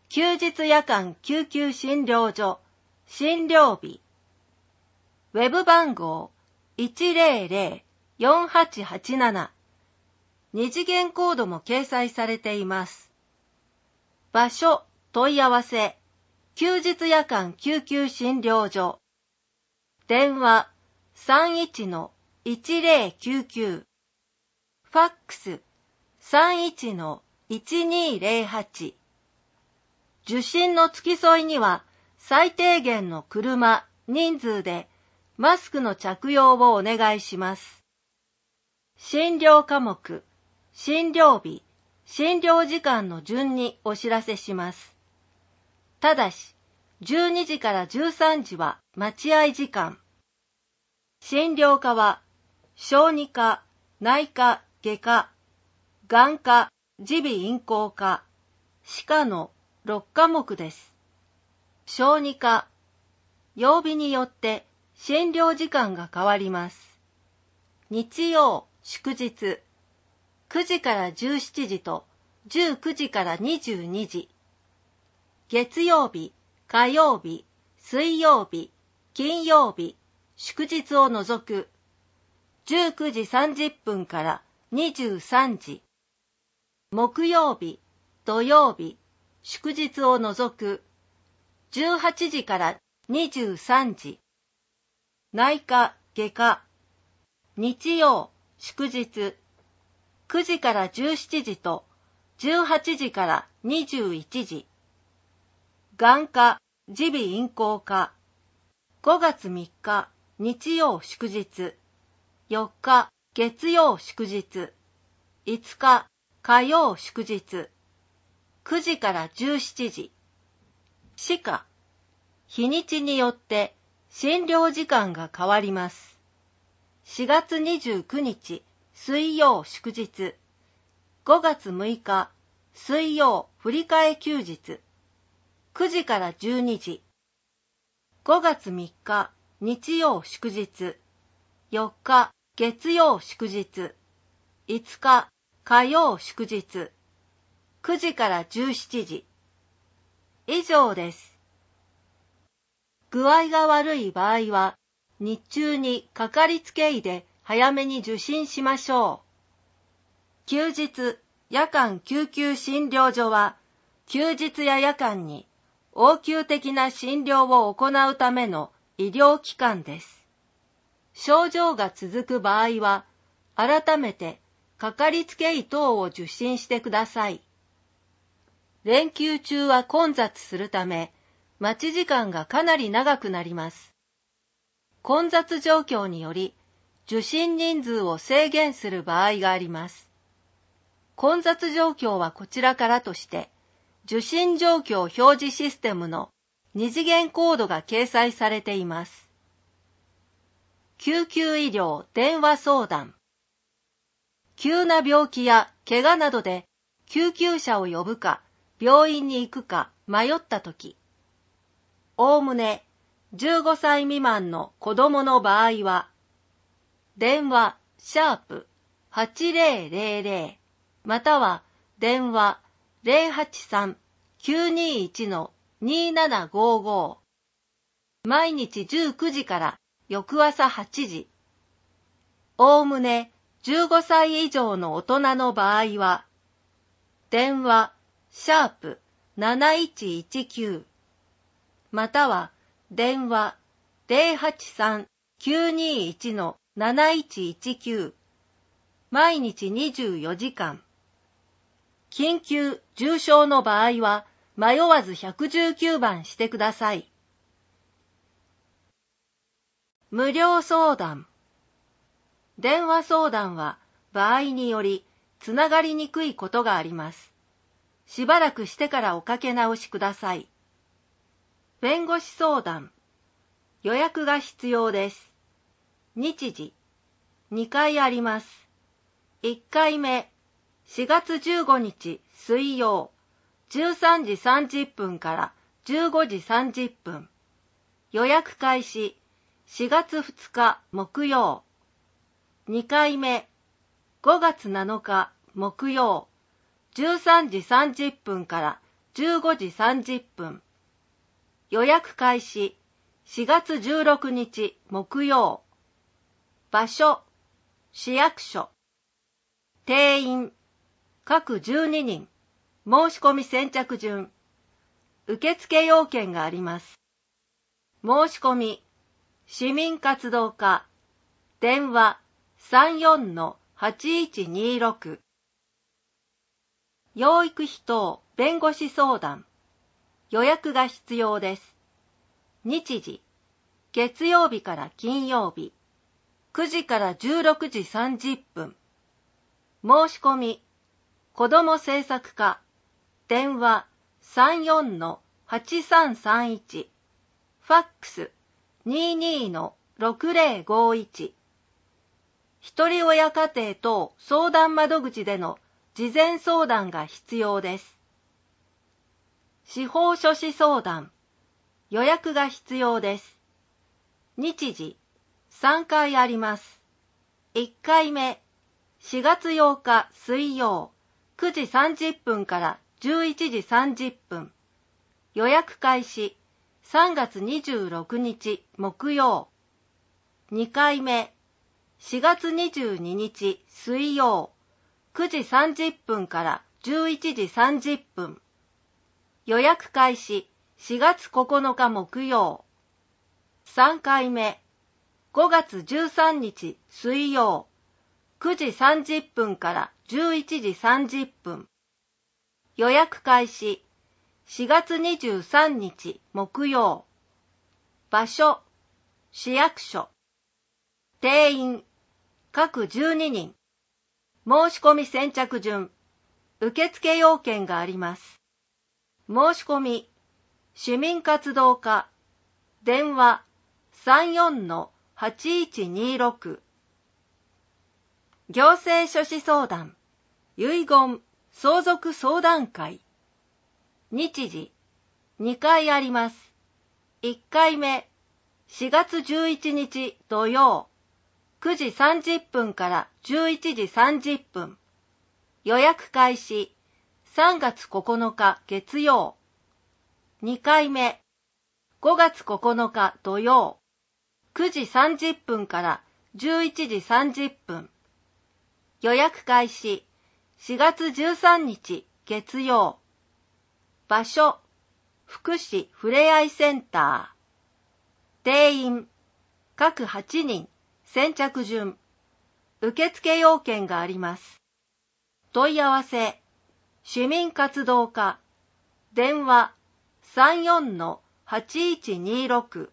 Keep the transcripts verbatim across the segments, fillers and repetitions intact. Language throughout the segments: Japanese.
休日夜間救急診療所診療日。ウェブ番号 いちまるまる よんはちはちなな。二次元コードも掲載されています。場所、問い合わせ、休日夜間救急診療所。電話 さんいちのいちまるきゅうきゅう。ファックス さんいちのいちにーぜろはち。受診の付き添いには最低限の車、人数でマスクの着用をお願いします。診療科目、診療日、診療時間の順にお知らせします。ただし、じゅうにじからじゅうさんじは待合時間。診療科は、小児科、内科、外科、眼科、耳鼻咽喉科、歯科のろっかもくです。小児科、曜日によって診療時間が変わります。日曜、祝日、くじからじゅうしちじとじゅうくじからにじゅうにじ。月曜日、火曜日、水曜日、金曜日、祝日を除くじゅうくじさんじゅっぷんからにじゅうさんじ。木曜日、土曜日、祝日を除くじゅうはちじからにじゅうさんじ。内科、外科、日曜、祝日、くじからじゅうしちじとじゅうはちじからにじゅういちじ。眼科、耳鼻咽喉科、ごがつみっか、日曜祝日、よっか、月曜祝日、いつか、火曜祝日、くじからじゅうしちじ。歯科、日にちによって診療時間が変わります。しがつにじゅうくにち、水曜祝日、ごがつむいか、水曜振り替え休日、くじからじゅうにじ。ごがつみっか、日曜祝日、よっか、月曜祝日、いつか、火曜祝日、くじからじゅうしちじ。以上です。具合が悪い場合は、日中にかかりつけ医で早めに受診しましょう。休日、夜間救急診療所は、休日や夜間に応急的な診療を行うための医療機関です。症状が続く場合は、改めてかかりつけ医等を受診してください。連休中は混雑するため、待ち時間がかなり長くなります。混雑状況により、受診人数を制限する場合があります。混雑状況はこちらからとして、受診状況表示システムの二次元コードが掲載されています。救急医療電話相談。急な病気や怪我などで救急車を呼ぶか病院に行くか迷ったとき、おおむねじゅうごさい未満の子供の場合は、電話シャープはちぜろぜろぜろまたは電話ぜろはちさん きゅうにいち のにななごご。毎日じゅうくじから翌朝はちじ。おおむねじゅうごさい以上の大人の場合は、電話シャープなないちいちきゅうまたは電話ぜろはちさん きゅうにいち のなないちいちきゅう。毎日にじゅうよじかん。緊急・重症の場合は迷わずひゃくじゅうきゅうばんしてください。無料相談。電話相談は場合によりつながりにくいことがあります。しばらくしてからおかけ直しください。弁護士相談。予約が必要です。日時。にかいあります。いっかいめ、しがつじゅうごにち水曜、じゅうさんじさんじゅっぷんからじゅうごじさんじゅっぷん。予約開始、しがつふつか木曜。にかいめ、ごがつなのか木曜、じゅうさんじさんじゅっぷんからじゅうごじさんじゅっぷん。予約開始しがつじゅうろくにち木曜。場所、市役所。定員、各じゅうににん。申し込み先着順。受付要件があります。申し込み、市民活動課、電話 さんよんのはちいちにろく。養育費等弁護士相談。予約が必要です。日時、月曜日から金曜日、くじからじゅうろくじさんじゅっぷん。申し込み、子ども政策課、電話 さんよんのはちさんさんいち、ファックス にじゅうにのろくぜろごいち。一人親家庭等相談窓口での事前相談が必要です。司法書士相談、予約が必要です。日時、さんかいあります。いっかいめ、しがつようか水曜、くじさんじゅっぷんからじゅういちじさんじゅっぷん。予約開始、さんがつにじゅうろくにち木曜。にかいめ、しがつにじゅうににち水曜、くじさんじゅっぷんからじゅういちじさんじゅっぷん。予約開始、しがつここのか木曜。さんかいめ、ごがつじゅうさんにち水曜、くじさんじゅっぷんからじゅういちじさんじゅっぷん。予約開始、しがつにじゅうさんにち木曜。場所、市役所。定員、各じゅうににん。申し込み先着順。受付要件があります。申し込み、市民活動課、電話 さんよんのはちいちにろく。行政書士相談、遺言、相続相談会。日時、にかいあります。いっかいめ、しがつじゅういちにち土曜、くじさんじゅっぷんからじゅういちじさんじゅっぷん。予約開始、さんがつここのか月曜。にかいめ、ごがつここのか土曜、くじさんじゅっぷんからじゅういちじさんじゅっぷん。予約開始、しがつじゅうさんにち月曜。場所、福祉ふれあいセンター。定員、各はちにん、先着順。受付要件があります。問い合わせ、市民活動課、電話 さんよんのはちいちにろく。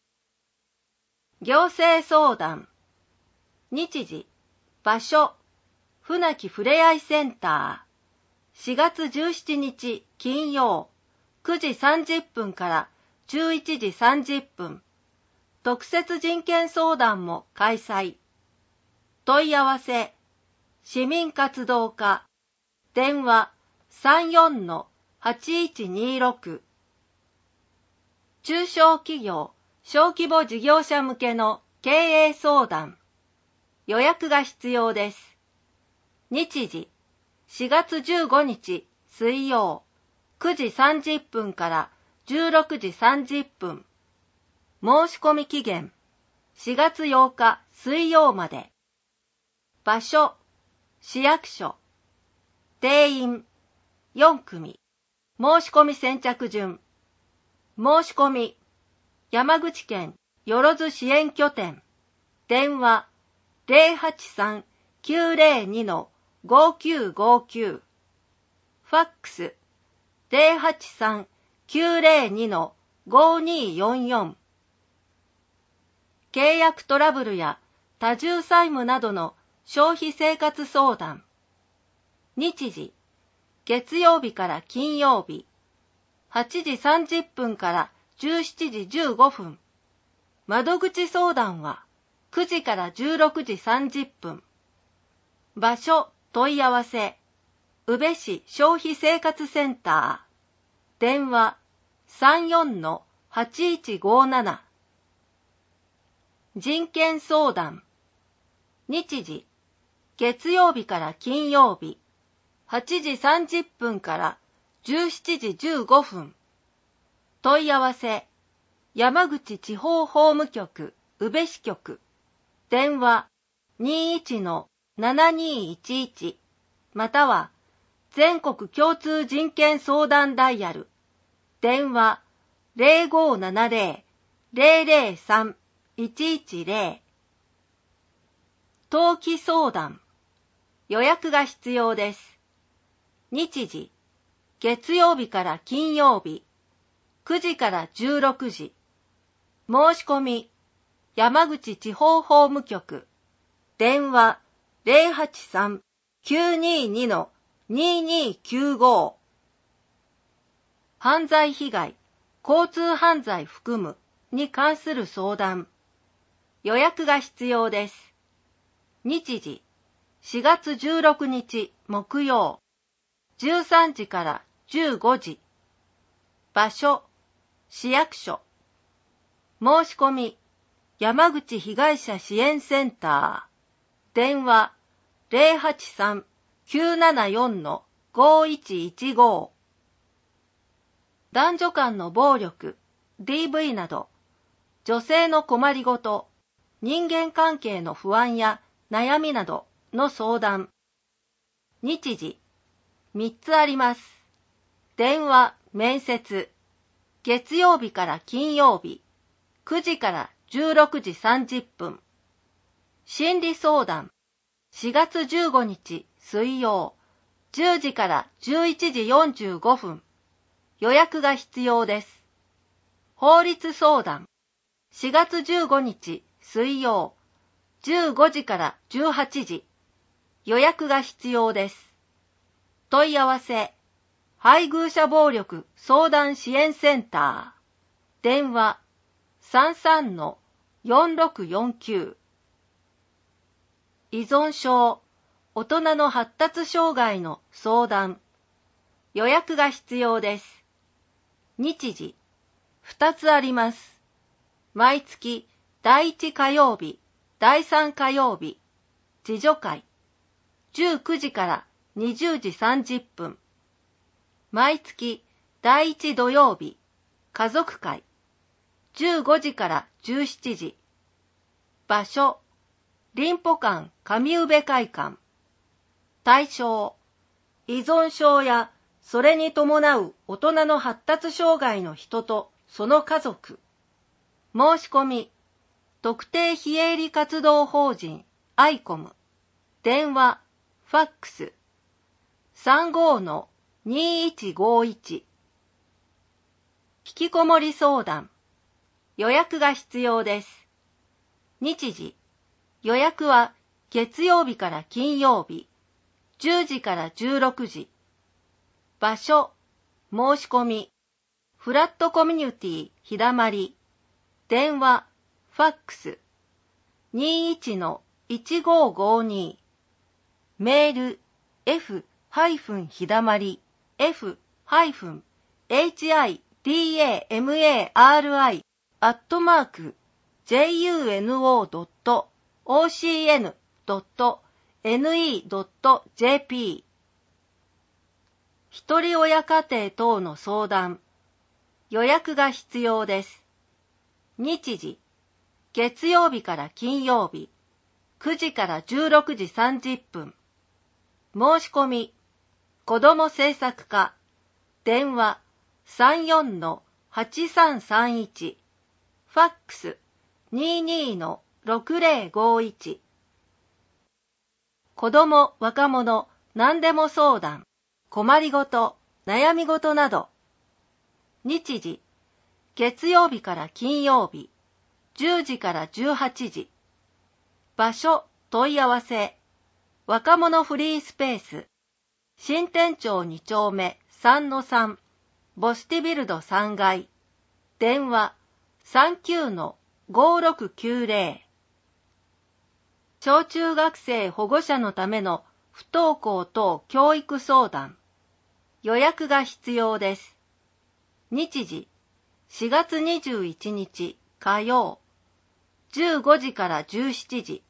行政相談。日時、場所、船木ふれあいセンター。しがつじゅうしちにち金曜、くじさんじゅっぷんからじゅういちじさんじゅっぷん。特設人権相談も開催。問い合わせ、市民活動課、電話 さんよんのはちいちにろく。中小企業、小規模事業者向けの経営相談。予約が必要です。日時、しがつじゅうごにち水曜、くじさんじゅっぷんからじゅうろくじさんじゅっぷん。申し込み期限、しがつようか水曜まで。場所、市役所。定員、よんくみ。申し込み先着順。申し込み、山口県よろず支援拠点。電話 ゼロはちさんきゅうゼロにのごきゅうごきゅう。ファックス ゼロはちさんきゅうゼロにのごによんよん。契約トラブルや多重債務などの消費生活相談。日時、月曜日から金曜日、はちじさんじゅっぷんからじゅうしちじじゅうごふん。窓口相談はくじからじゅうろくじさんじゅっぷん。場所問い合わせ、宇部市消費生活センター。電話 さんよんのはちいちごなな。人権相談。日時、月曜日から金曜日、はちじさんじゅっぷんからじゅうしちじじゅうごふん。問い合わせ、山口地方法務局宇部支局。電話 にいちのななにいいちいち または全国共通人権相談ダイヤル。電話 ゼロごななゼロ ゼロゼロさん いちいちゼロ。登記相談。予約が必要です。日時、月曜日から金曜日、くじからじゅうろくじ。申し込み、山口地方法務局。電話 ゼロはちさん きゅうにーに にーにーきゅうご。犯罪被害、交通犯罪含むに関する相談。予約が必要です。日時、しがつじゅうろくにち木曜、じゅうさんじからじゅうごじ。場所、市役所。申し込み、山口被害者支援センター。電話 ゼロはちさん きゅうななよん ごいちいちご。男女間の暴力、ディーブイ など、女性の困りごと、人間関係の不安や悩みなどの相談。日時、みっつあります。電話、面接。月曜日から金曜日、くじからじゅうろくじさんじゅっぷん。心理相談。しがつじゅうごにち水曜、じゅうじからじゅういちじよんじゅうごふん。予約が必要です。法律相談。しがつじゅうごにち水曜、じゅうごじからじゅうはちじ。予約が必要です。問い合わせ、配偶者暴力相談支援センター。電話 さんさんのよんろくよんきゅう。依存症、大人の発達障害の相談。予約が必要です。日時、ふたつあります。毎月だいいち火曜日、だいさん火曜日、自助会。じゅうくじからにじゅうじさんじゅっぷん。毎月だいいち土曜日、家族会。じゅうごじからじゅうしちじ。場所、林保館上宇部会館。対象、依存症やそれに伴う大人の発達障害の人とその家族。申し込み、特定非営利活動法人アイコム。電話、ファックス さんごのにいちごいち。引きこもり相談。予約が必要です。日時、予約は月曜日から金曜日、じゅうじからじゅうろくじ。場所、申し込み、フラットコミュニティひだまり。電話、ファックス にいちのいちごごに。メール f ひだまり f エイチアイディーエーエムエーアールアイ アットマーク ジェイユーエヌオードットオーシーエヌドットエヌイードットジェーピー。 一人親家庭等の相談。予約が必要です。日時、月曜日から金曜日、くじからじゅうろくじさんじゅっぷん。申し込み、子ども政策課。電話 さんよんのはちさんさんいち。ファックス にじゅうにのろくぜろごいち。子ども・若者何でも相談、困りごと、悩みごとなど。日時、月曜日から金曜日、じゅうじからじゅうはちじ。場所、問い合わせ、若者フリースペース、新店長に丁目 さんのさん、ボスティビルドさんがい。電話 さんきゅうのごろくきゅうぜろ。小中学生保護者のための不登校等教育相談。予約が必要です。日時、しがつにじゅういちにち火曜、じゅうごじからじゅうしちじ。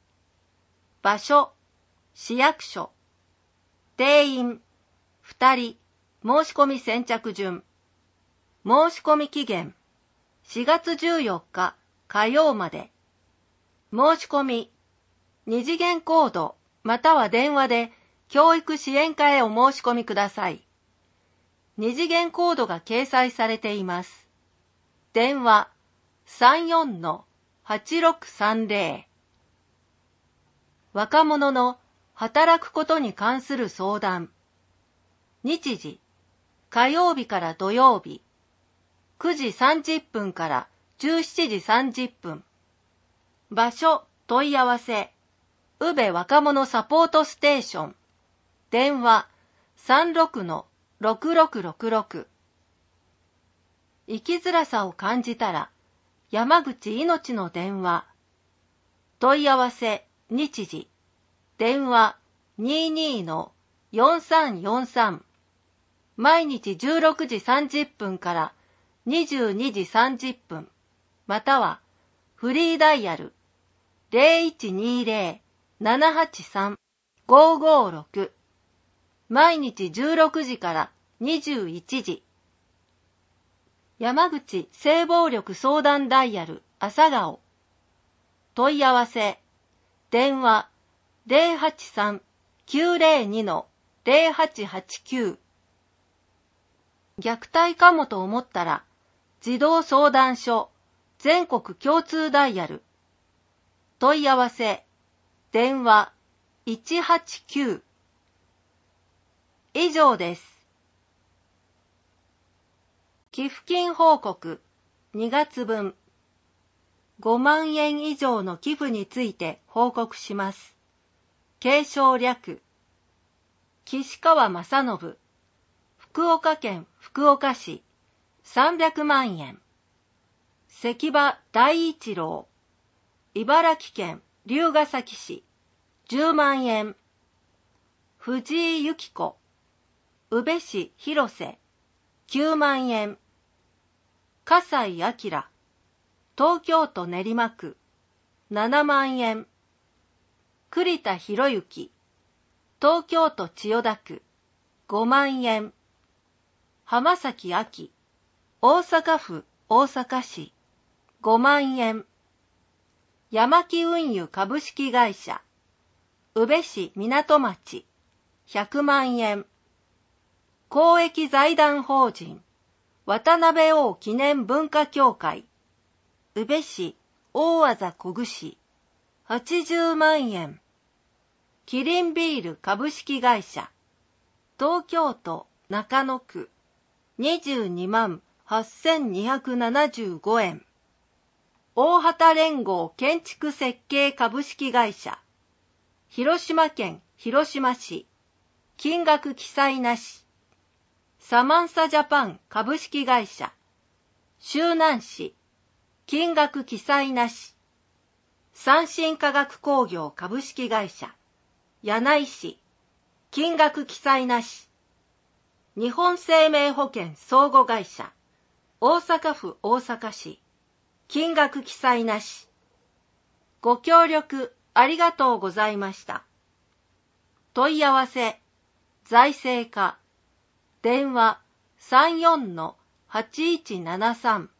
場所、市役所。定員、ふたり、 申し込み先着順。申し込み期限しがつじゅうよっか火曜まで。申し込み二次元コードまたは電話で教育支援課へお申し込みください。二次元コードが掲載されています。電話 さんよんのはちろくさんぜろ。若者の働くことに関する相談。日時、火曜日から土曜日、くじさんじゅっぷんからじゅうしちじさんじゅっぷん。場所、問い合わせ、宇部若者サポートステーション。電話 さんろくのろくろくろくろく。生きづらさを感じたら、山口いのちの電話。問い合わせ、日時。電話 にじゅうにのよんさんよんさん。毎日じゅうろくじさんじゅっぷんからにじゅうにじさんじゅっぷん。または、フリーダイヤル ゼロいちにゼロ ななはちさん ごーごーろく。毎日じゅうろくじからにじゅういちじ。山口性暴力相談ダイヤル朝顔。問い合わせ。電話 ゼロはちさん きゅうゼロにのゼロはちはちきゅう。虐待かもと思ったら、児童相談所全国共通ダイヤル。問い合わせ。電話いちはちきゅう。以上です。寄付金報告にがつぶん。ごまんえん以上の寄付について報告します。継承略。岸川正信。福岡県福岡市さんびゃくまんえん。関場大一郎。茨城県龍ケ崎市じゅうまんえん。藤井由紀子。宇部市広瀬きゅうまんえん。笠井明。東京都練馬区ななまんえん。栗田博之。東京都千代田区ごまんえん。浜崎明。大阪府大阪市ごまんえん。山木運輸株式会社宇部市港町ひゃくまんえん。公益財団法人渡辺王記念文化協会宇部市大字小串はちじゅうまんえん。キリンビール株式会社東京都中野区にじゅうにまんはっせんにひゃくななじゅうごえん。大畑連合建築設計株式会社広島県広島市金額記載なし。サマンサジャパン株式会社周南市金額記載なし。三新化学工業株式会社柳井市金額記載なし。日本生命保険相互会社大阪府大阪市金額記載なし。ご協力ありがとうございました。問い合わせ財政課電話 さんよんのはちいちななさん。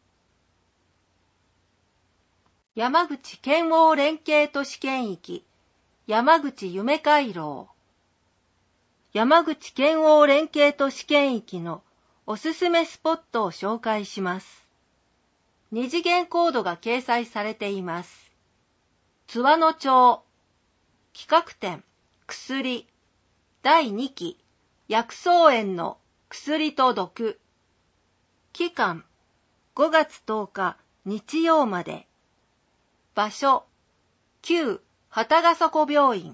山口県央連携都市圏域山口夢回廊。山口県央連携都市圏域のおすすめスポットを紹介します。二次元コードが掲載されています。津和野町企画展薬だいにき薬草園の薬と毒。期間ごがつとおか日曜まで。場所旧幡ヶ底病院。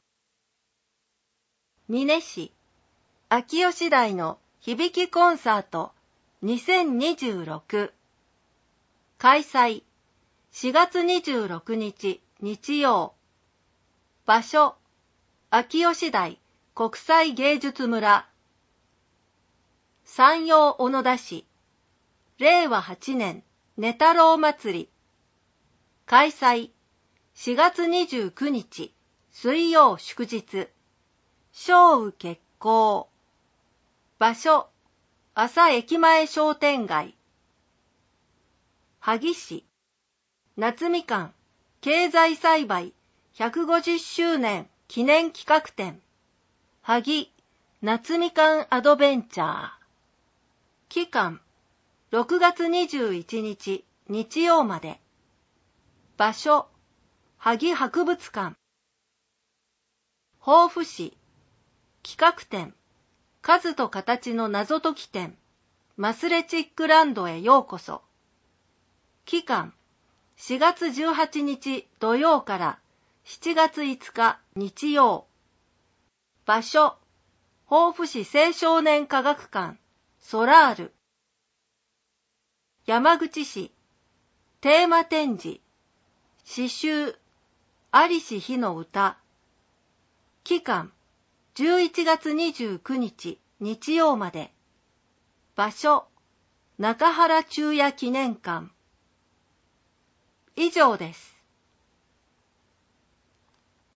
美祢市秋吉台の響きコンサートにせんにじゅうろく。開催しがつにじゅうろくにち日曜。場所秋吉台国際芸術村。山陽小野田市れいわはちねんね太郎祭り。開催しがつにじゅうくにち水曜祝日。小雨決行。場所朝駅前商店街。萩市、夏みかん経済栽培ひゃくごじゅっしゅうねん記念企画展。萩夏みかんアドベンチャー。期間、ろくがつにじゅういちにち日曜まで。場所、萩博物館。防府市、企画展、数と形の謎解き展、マスレチックランドへようこそ。期間、しがつじゅうはちにち土曜からしちがついつか日曜。場所、防府市青少年科学館、ソラール。山口市、テーマ展示、詩集、在りし日の歌。期間、じゅういちがつにじゅうくにち日曜まで。場所、中原中也記念館。以上です。